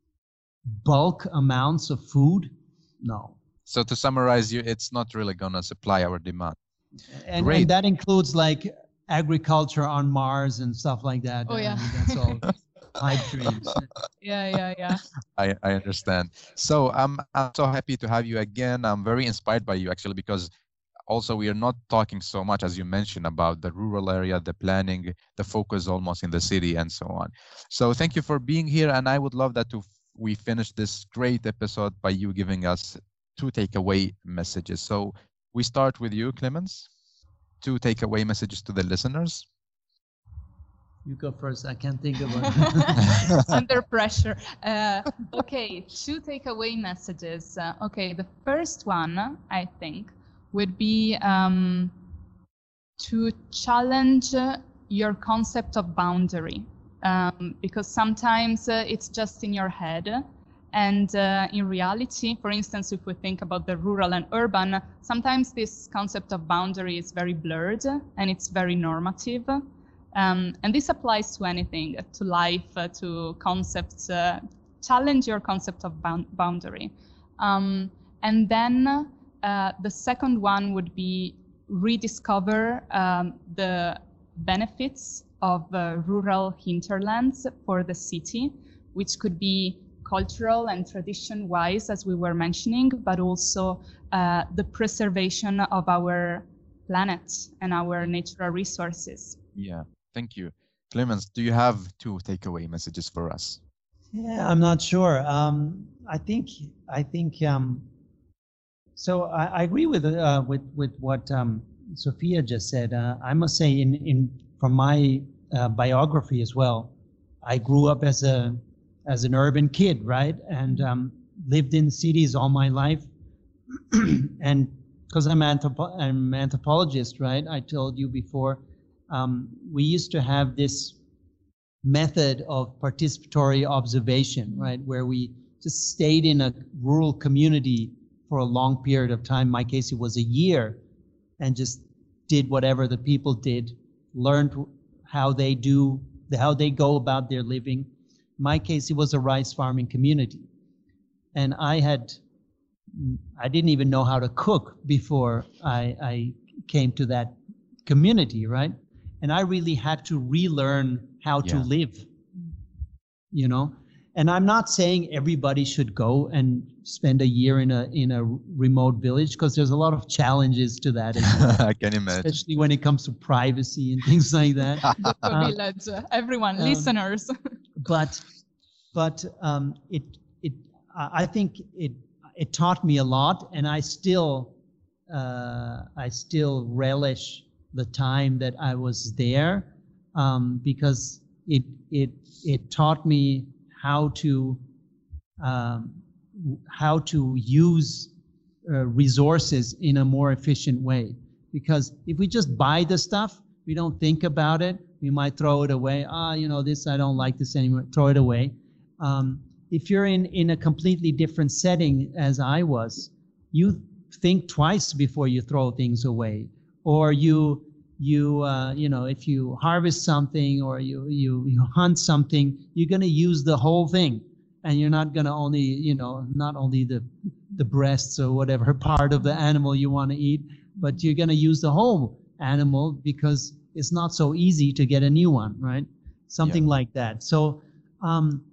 bulk amounts of food, no. So to summarize, you, it's not really going to supply our demand. And, and that includes like agriculture on Mars and stuff like that. Oh yeah, I mean, that's all pipe dreams. Yeah, yeah, yeah. I, I understand. So I'm, I'm so happy to have you again. I'm very inspired by you actually, because also we are not talking so much, as you mentioned, about the rural area, the planning, the focus almost in the city and so on. So thank you for being here. And I would love that to we finish this great episode by you giving us two takeaway messages. So we start with you, Clemens. Two takeaway messages to the listeners. You go first. I can't think of it. Under pressure. Uh, okay, two takeaway messages. Uh, okay, the first one, I think, would be um, to challenge your concept of boundary. Um, because sometimes uh, it's just in your head. And uh, in reality, for instance, if we think about the rural and urban, sometimes this concept of boundary is very blurred and it's very normative. Um, and this applies to anything, to life, uh, to concepts. Uh, challenge your concept of bound boundary. Um, and then uh, the second one would be rediscover um, the benefits of uh, rural hinterlands for the city, which could be cultural and tradition-wise, as we were mentioning, but also uh, the preservation of our planet and our natural resources. Yeah. Thank you. Clemens, do you have two takeaway messages for us? Yeah, I'm not sure. Um, I think, I think, um, so I, I agree with, uh, with, with what um, Sophia just said. Uh, I must say in, in, from my uh, biography as well, I grew up as a, as an urban kid, right? And um, lived in cities all my life. And because I'm, anthropo I'm an anthropologist, right? I told you before, Um, we used to have this method of participatory observation, right, where we just stayed in a rural community for a long period of time. In my case, it was a year, and just did whatever the people did, learned how they do, how they go about their living. In my case, it was a rice farming community. And I had, I didn't even know how to cook before I, I came to that community, right? And I really had to relearn how to yeah. live, you know? and I'm not saying everybody should go and spend a year in a in a remote village, because there's a lot of challenges to that, as well, I can imagine, especially when it comes to privacy and things like that. uh, village, everyone, um, listeners. but but um, it it I think it it taught me a lot, and I still uh, I still relish the time that I was there, um, because it it it taught me how to um, how to use uh, resources in a more efficient way. Because if we just buy the stuff, we don't think about it, we might throw it away. Ah, you know, this, I don't like this anymore, throw it away. Um, if you're in, in a completely different setting as I was, you think twice before you throw things away. Or you, you, uh, you know, if you harvest something or you, you, you hunt something, you're going to use the whole thing. And you're not going to only, you know, not only the, the breasts or whatever part of the animal you want to eat, but you're going to use the whole animal, because it's not so easy to get a new one, right? Something yeah. like that. So, um,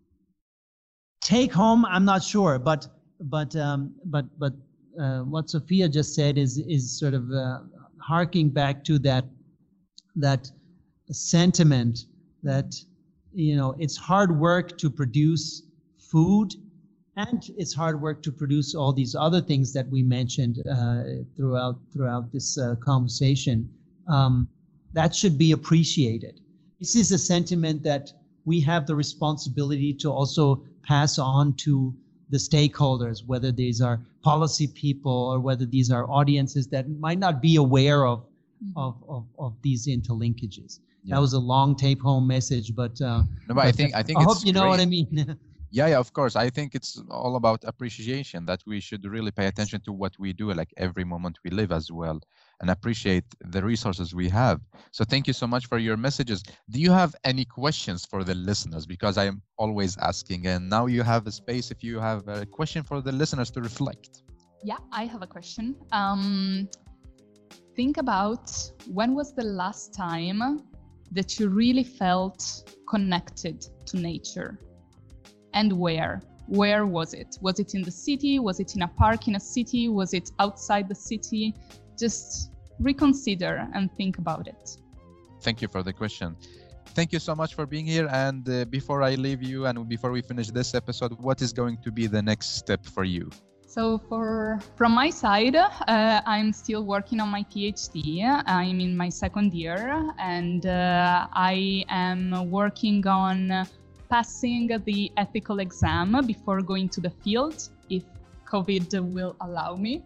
take home, I'm not sure, but but um, but but uh, what Sophia just said is is sort of uh, harking back to that that sentiment that, you know, it's hard work to produce food, and it's hard work to produce all these other things that we mentioned uh, throughout throughout this uh, conversation. Um, that should be appreciated. This is a sentiment that we have the responsibility to also pass on to the stakeholders, whether these are policy people or whether these are audiences that might not be aware of mm-hmm. of, of, of these interlinkages. Yeah. That was a long take-home message, but, uh, no, but I think I think I it's hope you know great. what I mean. Yeah, yeah, of course. I think it's all about appreciation, that we should really pay attention to what we do, like every moment we live as well, and appreciate the resources we have. So thank you so much for your messages. Do you have any questions for the listeners? Because I am always asking, and now you have a space if you have a question for the listeners to reflect. Yeah, I have a question. Um, think about, when was the last time that you really felt connected to nature? And where? Where was it? Was it in the city? Was it in a park in a city? Was it outside the city? Just reconsider and think about it. Thank you for the question. Thank you so much for being here. And uh, before I leave you and before we finish this episode, what is going to be the next step for you? So for from my side, uh, I'm still working on my PhD. I'm in my second year, and uh, I am working on passing the ethical exam before going to the field, if COVID will allow me.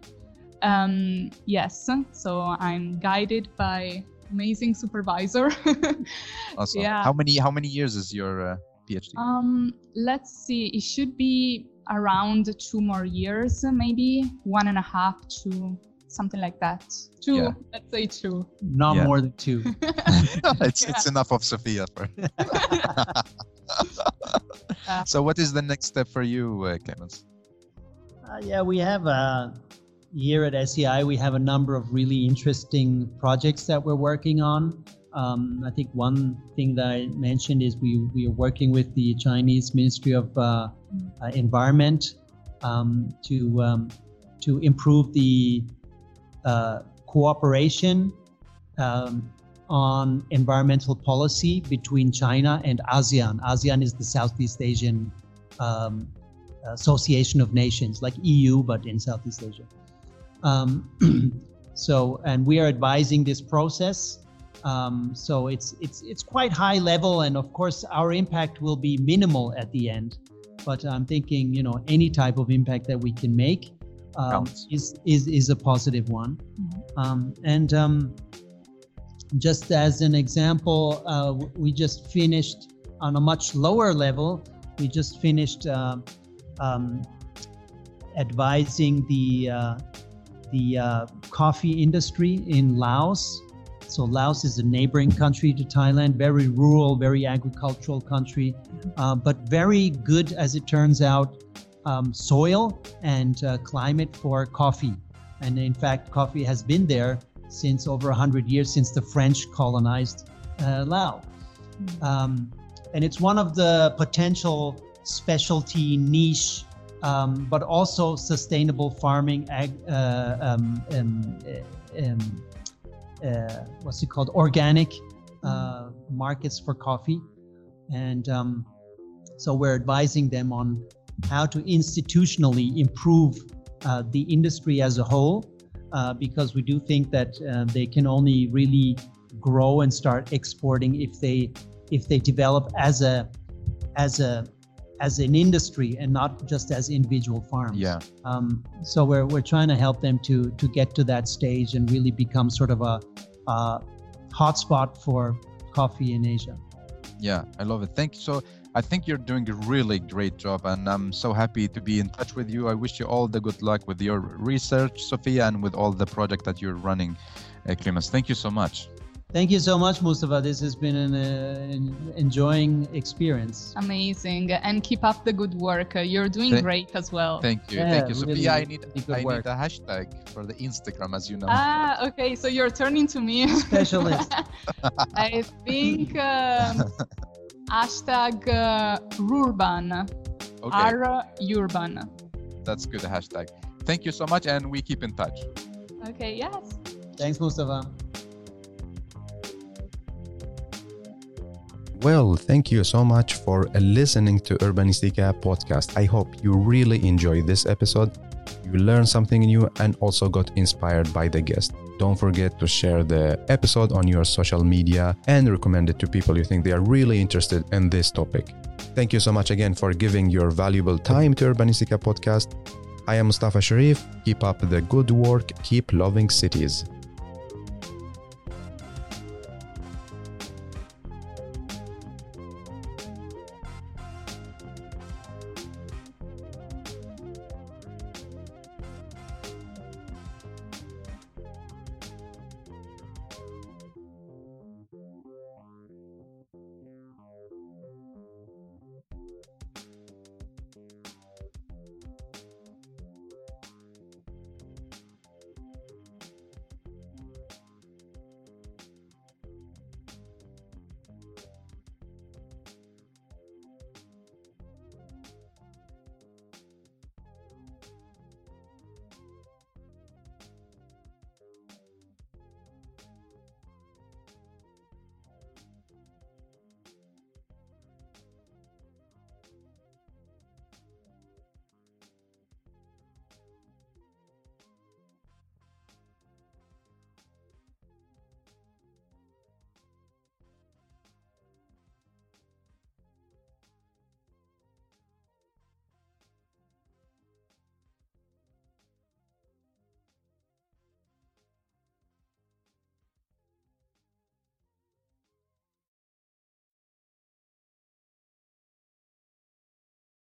Um, yes, so I'm guided by amazing supervisor. Awesome. Yeah. How many how many years is your uh, PhD? Um, let's see, it should be around two more years, maybe one and a half, two, something like that. Two, yeah. Let's say two. Not yeah. more than two. it's yeah. it's enough of Sophia. For uh, so what is the next step for you, uh, Clemens? Uh, yeah, we have uh, here at S E I, we have a number of really interesting projects that we're working on. Um, I think one thing that I mentioned is we, we are working with the Chinese Ministry of uh, uh, Environment um, to um, to improve the uh, cooperation um, on environmental policy between China and ASEAN. ASEAN is the Southeast Asian um, Association of Nations, like E U, but in Southeast Asia. Um, so, and we are advising this process. Um, so it's it's it's quite high level, and of course our impact will be minimal at the end. But I'm thinking, you know, any type of impact that we can make um, is is is a positive one. Mm-hmm. um, and um, just as an example, uh, we just finished on a much lower level. We just finished uh, um, advising the uh, the uh, coffee industry in Laos. So Laos is a neighboring country to Thailand, very rural, very agricultural country, uh, but very good, as it turns out, um, soil and uh, climate for coffee. And in fact, coffee has been there since over one hundred years, since the French colonized uh, Laos. Um, and it's one of the potential specialty niche, um, but also sustainable farming, ag, uh, um, um, um, uh, what's it called, organic uh, markets for coffee. And um, so we're advising them on how to institutionally improve uh, the industry as a whole, uh, because we do think that uh, they can only really grow and start exporting if they if they develop as a as a as an industry and not just as individual farms. Yeah. Um, so we're we're trying to help them to to get to that stage and really become sort of a, a hotspot for coffee in Asia. Yeah, I love it. Thank you. So I think you're doing a really great job, and I'm so happy to be in touch with you. I wish you all the good luck with your research, Sophia, and with all the project that you're running, uh, Clemens. Thank you so much. Thank you so much, Mustafa. This has been an, uh, an enjoying experience. Amazing, and keep up the good work. Uh, you're doing Thank, great as well. Thank you, Yeah, thank you, really, Sophia. I need really I work. need a hashtag for the Instagram, as you know. Ah, okay. So you're turning to me. Specialist. I think um, hashtag uh, Rurban. Okay, R Urban. that's good hashtag. Thank you so much, and we keep in touch. Okay. Yes. Thanks, Mustafa. Well, thank you so much for listening to Urbanistica podcast. I hope you really enjoyed this episode. You learned something new and also got inspired by the guest. Don't forget to share the episode on your social media and recommend it to people you think they are really interested in this topic. Thank you so much again for giving your valuable time to Urbanistica podcast. I am Mustafa Sharif. Keep up the good work. Keep loving cities.